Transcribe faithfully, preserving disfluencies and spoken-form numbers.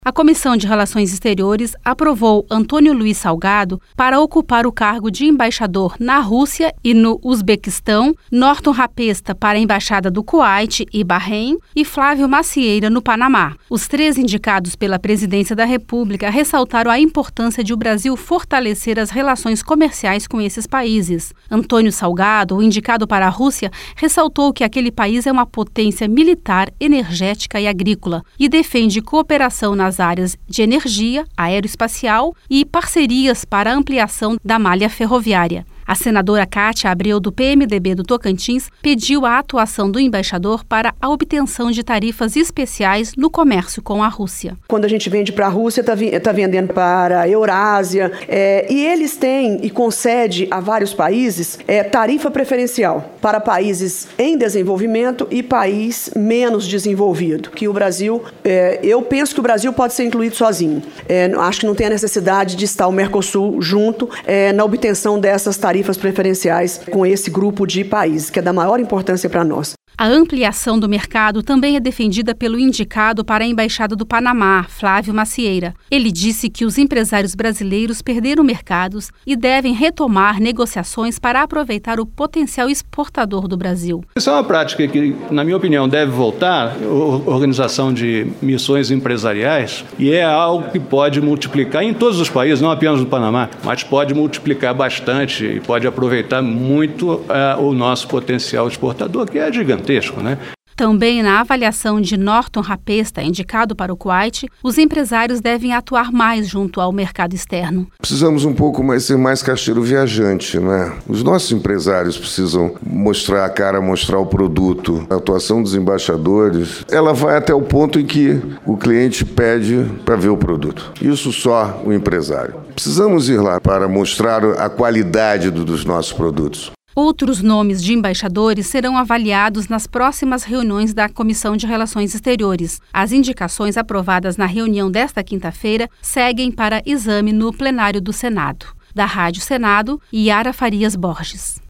A Comissão de Relações Exteriores aprovou Antônio Luiz Salgado para ocupar o cargo de embaixador na Rússia e no Uzbequistão, Norton Rapesta para a Embaixada do Kuwait e Bahrein e Flávio Macieira no Panamá. Os três indicados pela Presidência da República ressaltaram a importância de o Brasil fortalecer as relações comerciais com esses países. Antônio Salgado, o indicado para a Rússia, ressaltou que aquele país é uma potência militar, energética e agrícola e defende cooperação nas áreas de energia, aeroespacial e parcerias para a ampliação da malha ferroviária. A senadora Cátia Abreu, do P M D B do Tocantins, pediu a atuação do embaixador para a obtenção de tarifas especiais no comércio com a Rússia. Quando a gente vende para a Rússia, está tá vendendo para a Eurásia, é, e eles têm e concedem a vários países é, tarifa preferencial para países em desenvolvimento e país menos desenvolvido. Que o Brasil, é, eu penso que o Brasil pode ser incluído sozinho. É, acho que não tem a necessidade de estar o Mercosul junto é, na obtenção dessas tarifas preferenciais com esse grupo de países, que é da maior importância para nós. A ampliação do mercado também é defendida pelo indicado para a Embaixada do Panamá, Flávio Macieira. Ele disse que os empresários brasileiros perderam mercados e devem retomar negociações para aproveitar o potencial exportador do Brasil. Isso é uma prática que, na minha opinião, deve voltar, a organização de missões empresariais, e é algo que pode multiplicar em todos os países, não apenas no Panamá, mas pode multiplicar bastante e pode aproveitar muito uh, o nosso potencial exportador, que é gigantesco. Né? Também na avaliação de Norton Rapesta, indicado para o Kuwait, os empresários devem atuar mais junto ao mercado externo. Precisamos um pouco mais ser mais caixeiro viajante, né? Os nossos empresários precisam mostrar a cara, mostrar o produto. A atuação dos embaixadores, ela vai até o ponto em que o cliente pede para ver o produto. Isso só o empresário. Precisamos ir lá para mostrar a qualidade do, dos nossos produtos. Outros nomes de embaixadores serão avaliados nas próximas reuniões da Comissão de Relações Exteriores. As indicações aprovadas na reunião desta quinta-feira seguem para exame no plenário do Senado. Da Rádio Senado, Yara Farias Borges.